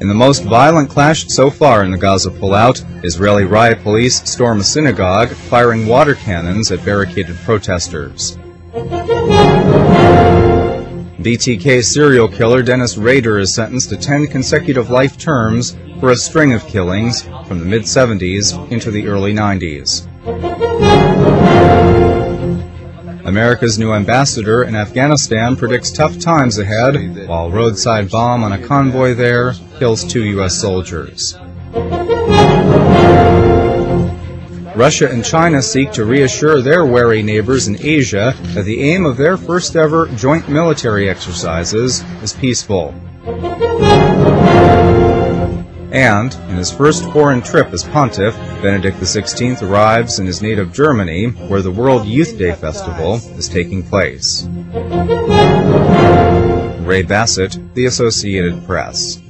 In the most violent clash so far in the Gaza pullout, Israeli riot police storm a synagogue, firing water cannons at barricaded protesters. BTK serial killer Dennis Rader is sentenced to 10 consecutive life terms for a string of killings from the mid-70s into the early 90s. America's new ambassador in Afghanistan predicts tough times ahead, while roadside bomb on a convoy there kills 2 U.S. soldiers. Russia and China seek to reassure their wary neighbors in Asia that the aim of their first-ever joint military exercises is peaceful. And, in his first foreign trip as pontiff, Benedict XVI arrives in his native Germany, where the World Youth Day Festival is taking place. Ray Bassett, The Associated Press.